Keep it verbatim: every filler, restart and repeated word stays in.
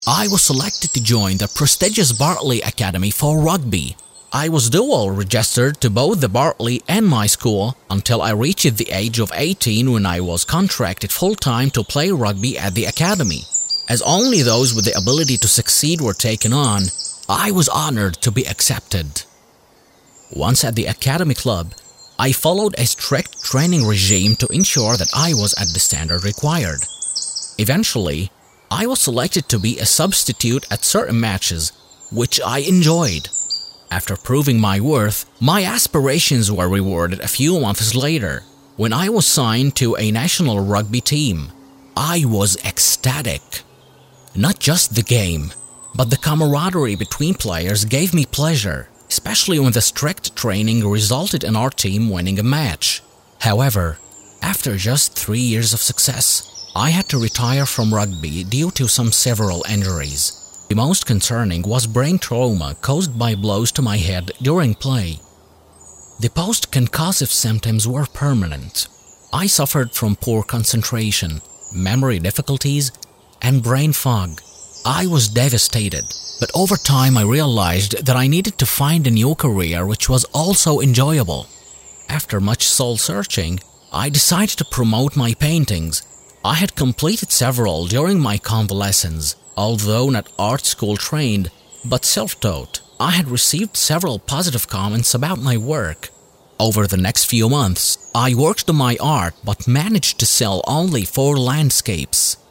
I was selected to join the prestigious Bartley Academy for rugby. I was dual registered to both the Bartley and my school until I reached the age of eighteen, when I was contracted full-time to play rugby at the academy. As only those with the ability to succeed were taken on, I was honored to be accepted. Once at the academy club, I followed a strict training regime to ensure that I was at the standard required. Eventually, I was selected to be a substitute at certain matches, which I enjoyed. After proving my worth, my aspirations were rewarded a few months later, when I was signed to a national rugby team. I was ecstatic. Not just the game, but the camaraderie between players gave me pleasure, especially when the strict training resulted in our team winning a match. However, after just three years of success, I had to retire from rugby due to some several injuries. The most concerning was brain trauma caused by blows to my head during play. The post-concussive symptoms were permanent. I suffered from poor concentration, memory difficulties, and brain fog. I was devastated, but over time I realized that I needed to find a new career which was also enjoyable. After much soul-searching, I decided to promote my paintings. I had completed several during my convalescence, although not art school trained, but self-taught. I had received several positive comments about my work. Over the next few months, I worked on my art but managed to sell only four landscapes.